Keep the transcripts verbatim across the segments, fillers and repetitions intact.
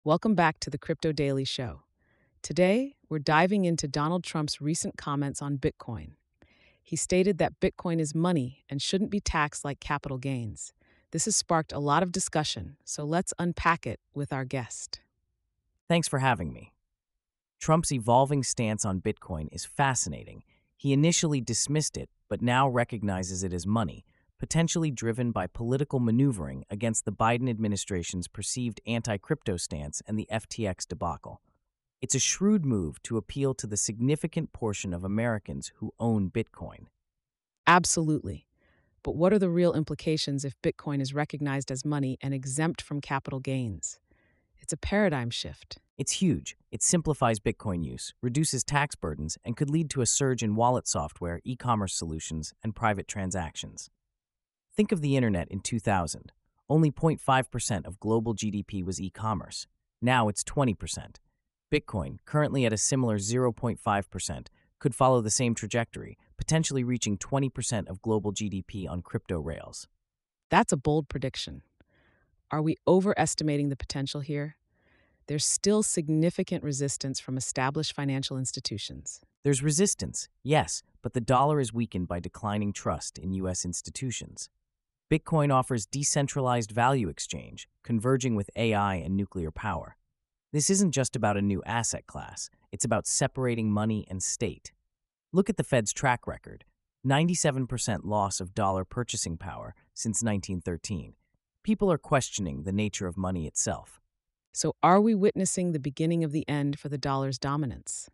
Welcome back to the Crypto Daily Show. Today, we're diving into Donald Trump's recent comments on Bitcoin. He stated that Bitcoin is money and shouldn't be taxed like capital gains. This has sparked a lot of discussion, so let's unpack it with our guest. Thanks for having me. Trump's evolving stance on Bitcoin is fascinating. He initially dismissed it, but now recognizes it as money, potentially driven by political maneuvering against the Biden administration's perceived anti-crypto stance and the F T X debacle. It's a shrewd move to appeal to the significant portion of Americans who own Bitcoin. Absolutely. But what are the real implications if Bitcoin is recognized as money and exempt from capital gains? It's a paradigm shift. It's huge. It simplifies Bitcoin use, reduces tax burdens, and could lead to a surge in wallet software, e-commerce solutions, and private transactions. Think of the internet in two thousand. Only zero point five percent of global G D P was e-commerce. Now it's twenty percent. Bitcoin, currently at a similar zero point five percent, could follow the same trajectory, potentially reaching twenty percent of global G D P on crypto rails. That's a bold prediction. Are we overestimating the potential here? There's still significant resistance from established financial institutions. There's resistance, yes, but the dollar is weakened by declining trust in U S institutions. Bitcoin offers decentralized value exchange, converging with A I and nuclear power. This isn't just about a new asset class, it's about separating money and state. Look at the Fed's track record, ninety-seven percent loss of dollar purchasing power since nineteen thirteen. People are questioning the nature of money itself. So, are we witnessing the beginning of the end for the dollar's dominance?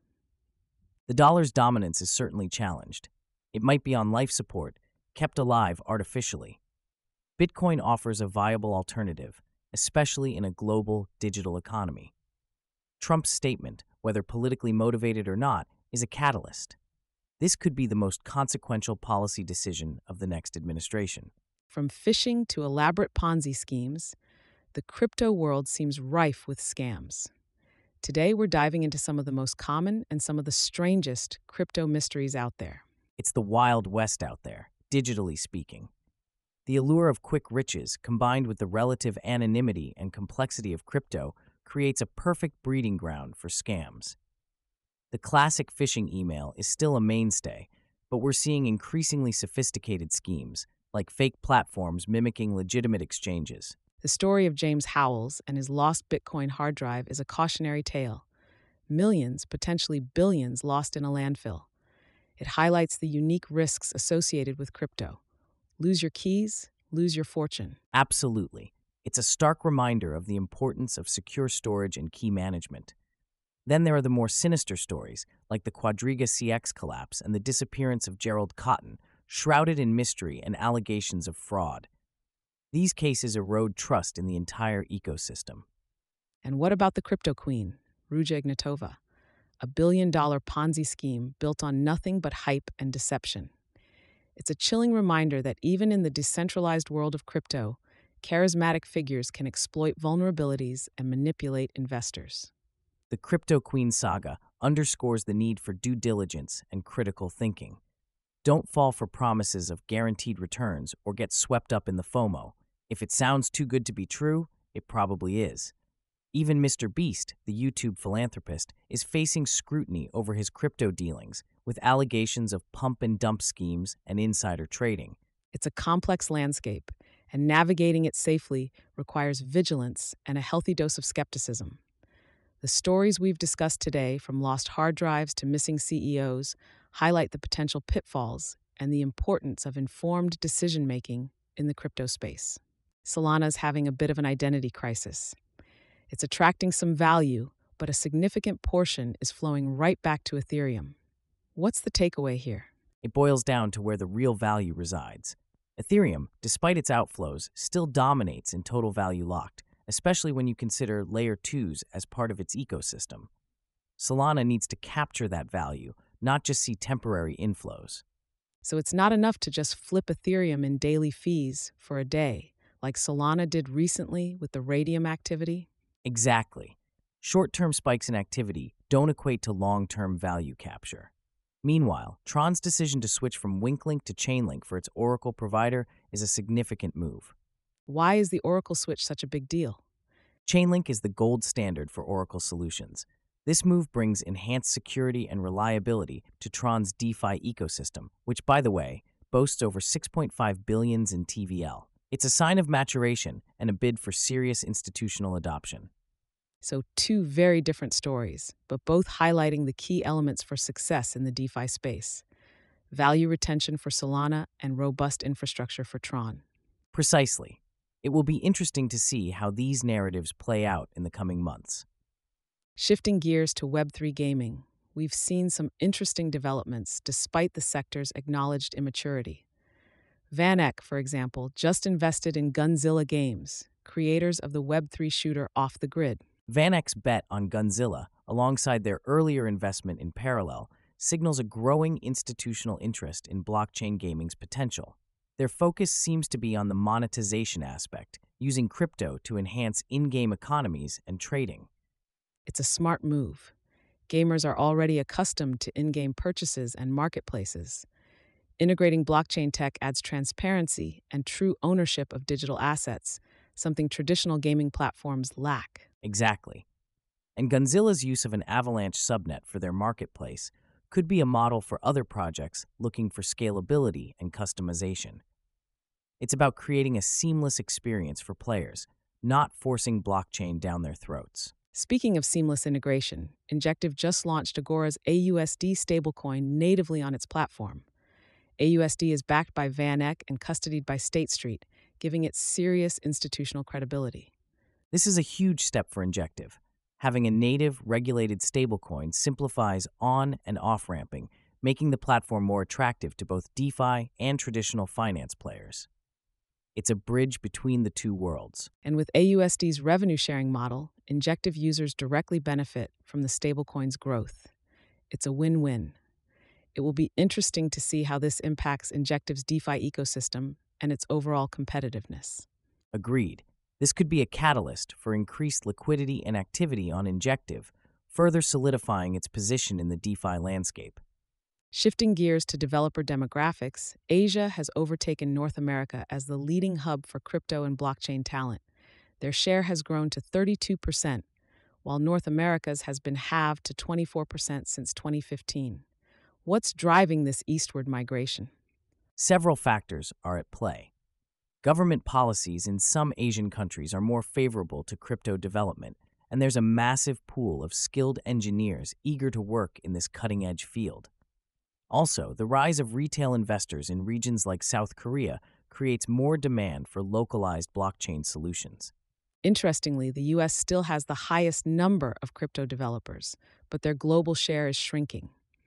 The dollar's dominance is certainly challenged. It might be on life support, kept alive artificially. Bitcoin offers a viable alternative, especially in a global digital economy. Trump's statement, whether politically motivated or not, is a catalyst. This could be the most consequential policy decision of the next administration. From phishing to elaborate Ponzi schemes, the crypto world seems rife with scams. Today, we're diving into some of the most common and some of the strangest crypto mysteries out there. It's the Wild West out there, digitally speaking. The allure of quick riches, combined with the relative anonymity and complexity of crypto, creates a perfect breeding ground for scams. The classic phishing email is still a mainstay, but we're seeing increasingly sophisticated schemes, like fake platforms mimicking legitimate exchanges. The story of James Howells and his lost Bitcoin hard drive is a cautionary tale. Millions, potentially billions, lost in a landfill. It highlights the unique risks associated with crypto. Lose your keys, lose your fortune. Absolutely. It's a stark reminder of the importance of secure storage and key management. Then there are the more sinister stories, like the Quadriga C X collapse and the disappearance of Gerald Cotton, shrouded in mystery and allegations of fraud. These cases erode trust in the entire ecosystem. And what about the crypto queen, Ruja Ignatova? A billion-dollar Ponzi scheme built on nothing but hype and deception. It's a chilling reminder that even in the decentralized world of crypto, charismatic figures can exploit vulnerabilities and manipulate investors. The Crypto Queen saga underscores the need for due diligence and critical thinking. Don't fall for promises of guaranteed returns or get swept up in the FOMO. If it sounds too good to be true, it probably is. Even Mister Beast, the YouTube philanthropist, is facing scrutiny over his crypto dealings, with allegations of pump and dump schemes and insider trading. It's a complex landscape, and navigating it safely requires vigilance and a healthy dose of skepticism. The stories we've discussed today, from lost hard drives to missing C E Os, highlight the potential pitfalls and the importance of informed decision-making in the crypto space. Solana's having a bit of an identity crisis. It's attracting some value, but a significant portion is flowing right back to Ethereum. What's the takeaway here? It boils down to where the real value resides. Ethereum, despite its outflows, still dominates in total value locked, especially when you consider Layer twos as part of its ecosystem. Solana needs to capture that value, not just see temporary inflows. So it's not enough to just flip Ethereum in daily fees for a day, like Solana did recently with the Radium activity? Exactly. Short-term spikes in activity don't equate to long-term value capture. Meanwhile, Tron's decision to switch from WinkLink to Chainlink for its Oracle provider is a significant move. Why is the Oracle switch such a big deal? Chainlink is the gold standard for Oracle solutions. This move brings enhanced security and reliability to Tron's DeFi ecosystem, which, by the way, boasts over six point five billion dollars in T V L. It's a sign of maturation and a bid for serious institutional adoption. So, two very different stories, but both highlighting the key elements for success in the DeFi space: value retention for Solana and robust infrastructure for Tron. Precisely. It will be interesting to see how these narratives play out in the coming months. Shifting gears to Web three gaming, we've seen some interesting developments despite the sector's acknowledged immaturity. VanEck, for example, just invested in Gunzilla Games, creators of the Web three shooter Off the Grid. VanEck's bet on Gunzilla, alongside their earlier investment in Parallel, signals a growing institutional interest in blockchain gaming's potential. Their focus seems to be on the monetization aspect, using crypto to enhance in-game economies and trading. It's a smart move. Gamers are already accustomed to in-game purchases and marketplaces. Integrating blockchain tech adds transparency and true ownership of digital assets, something traditional gaming platforms lack. Exactly. And Gunzilla's use of an Avalanche subnet for their marketplace could be a model for other projects looking for scalability and customization. It's about creating a seamless experience for players, not forcing blockchain down their throats. Speaking of seamless integration, Injective just launched Agora's A U S D stablecoin natively on its platform. A U S D is backed by VanEck and custodied by State Street, giving it serious institutional credibility. This is a huge step for Injective. Having a native, regulated stablecoin simplifies on- and off-ramping, making the platform more attractive to both DeFi and traditional finance players. It's a bridge between the two worlds. And with A U S D's revenue-sharing model, Injective users directly benefit from the stablecoin's growth. It's a win-win. It will be interesting to see how this impacts Injective's DeFi ecosystem and its overall competitiveness. Agreed. This could be a catalyst for increased liquidity and activity on Injective, further solidifying its position in the DeFi landscape. Shifting gears to developer demographics, Asia has overtaken North America as the leading hub for crypto and blockchain talent. Their share has grown to thirty-two percent, while North America's has been halved to twenty-four percent since twenty fifteen. What's driving this eastward migration? Several factors are at play. Government policies in some Asian countries are more favorable to crypto development, and there's a massive pool of skilled engineers eager to work in this cutting-edge field. Also, the rise of retail investors in regions like South Korea creates more demand for localized blockchain solutions. Interestingly, the U S still has the highest number of crypto developers, but their global share is shrinking.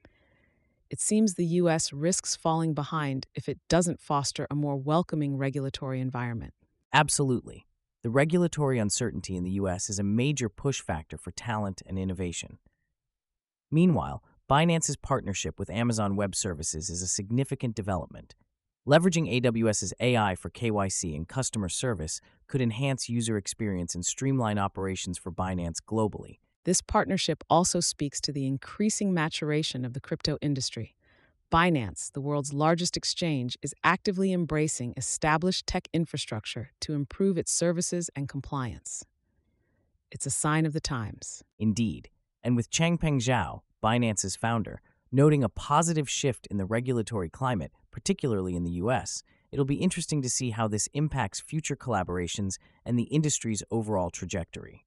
It seems the U S risks falling behind if it doesn't foster a more welcoming regulatory environment. Absolutely. The regulatory uncertainty in the U S is a major push factor for talent and innovation. Meanwhile, Binance's partnership with Amazon Web Services is a significant development. Leveraging AWS's A I for K Y C and customer service could enhance user experience and streamline operations for Binance globally. This partnership also speaks to the increasing maturation of the crypto industry. Binance, the world's largest exchange, is actively embracing established tech infrastructure to improve its services and compliance. It's a sign of the times. Indeed. And with Changpeng Zhao, Binance's founder, noting a positive shift in the regulatory climate, particularly in the U S, it'll be interesting to see how this impacts future collaborations and the industry's overall trajectory.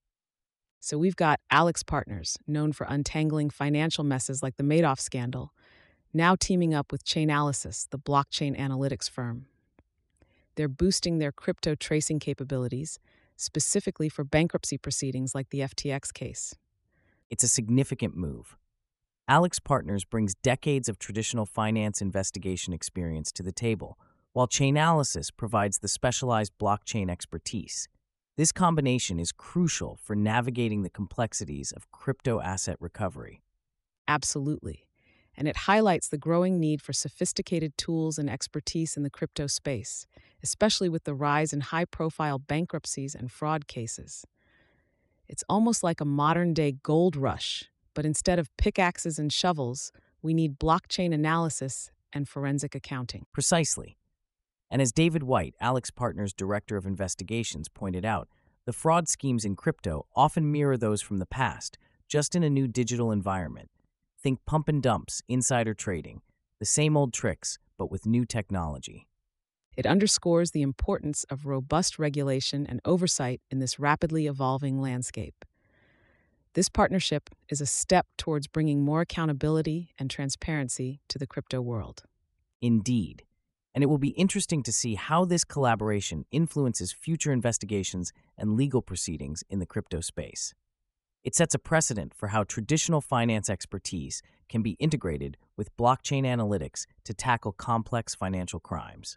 So we've got Alex Partners, known for untangling financial messes like the Madoff scandal, now teaming up with Chainalysis, the blockchain analytics firm. They're boosting their crypto tracing capabilities, specifically for bankruptcy proceedings like the F T X case. It's a significant move. Alex Partners brings decades of traditional finance investigation experience to the table, while Chainalysis provides the specialized blockchain expertise. This combination is crucial for navigating the complexities of crypto asset recovery. Absolutely. And it highlights the growing need for sophisticated tools and expertise in the crypto space, especially with the rise in high-profile bankruptcies and fraud cases. It's almost like a modern-day gold rush, but instead of pickaxes and shovels, we need blockchain analysis and forensic accounting. Precisely. And as David White, Alex Partners' Director of Investigations, pointed out, the fraud schemes in crypto often mirror those from the past, just in a new digital environment. Think pump and dumps, insider trading, the same old tricks, but with new technology. It underscores the importance of robust regulation and oversight in this rapidly evolving landscape. This partnership is a step towards bringing more accountability and transparency to the crypto world. Indeed. And it will be interesting to see how this collaboration influences future investigations and legal proceedings in the crypto space. It sets a precedent for how traditional finance expertise can be integrated with blockchain analytics to tackle complex financial crimes.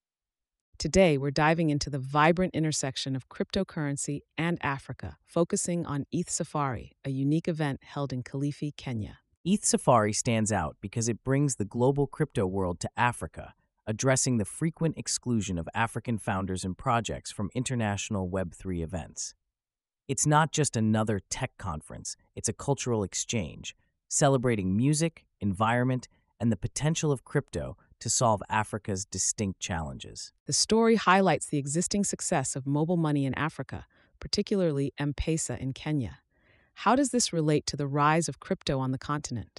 Today, we're diving into the vibrant intersection of cryptocurrency and Africa, focusing on E T H Safari, a unique event held in Kilifi, Kenya. E T H Safari stands out because it brings the global crypto world to Africa, addressing the frequent exclusion of African founders and projects from international Web three events. It's not just another tech conference, it's a cultural exchange, celebrating music, environment, and the potential of crypto to solve Africa's distinct challenges. The story highlights the existing success of mobile money in Africa, particularly M-Pesa in Kenya. How does this relate to the rise of crypto on the continent?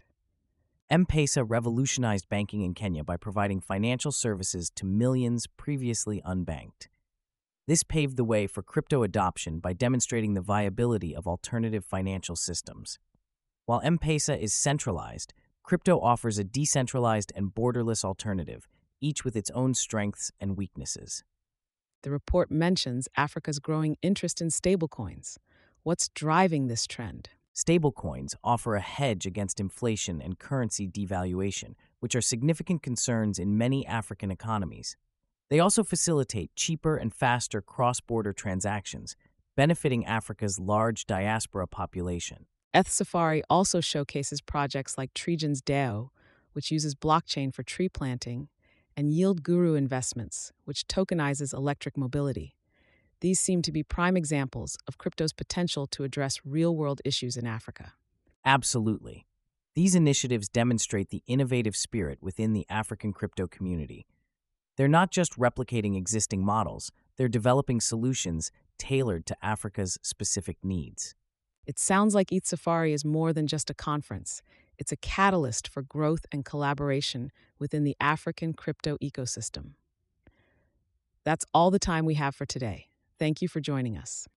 M-Pesa revolutionized banking in Kenya by providing financial services to millions previously unbanked. This paved the way for crypto adoption by demonstrating the viability of alternative financial systems. While M-Pesa is centralized, crypto offers a decentralized and borderless alternative, each with its own strengths and weaknesses. The report mentions Africa's growing interest in stablecoins. What's driving this trend? Stablecoins offer a hedge against inflation and currency devaluation, which are significant concerns in many African economies. They also facilitate cheaper and faster cross-border transactions, benefiting Africa's large diaspora population. E T H Safari also showcases projects like Trigen's DAO, which uses blockchain for tree planting, and Yield Guru Investments, which tokenizes electric mobility. These seem to be prime examples of crypto's potential to address real-world issues in Africa. Absolutely. These initiatives demonstrate the innovative spirit within the African crypto community. They're not just replicating existing models, they're developing solutions tailored to Africa's specific needs. It sounds like E T H Safari is more than just a conference. It's a catalyst for growth and collaboration within the African crypto ecosystem. That's all the time we have for today. Thank you for joining us.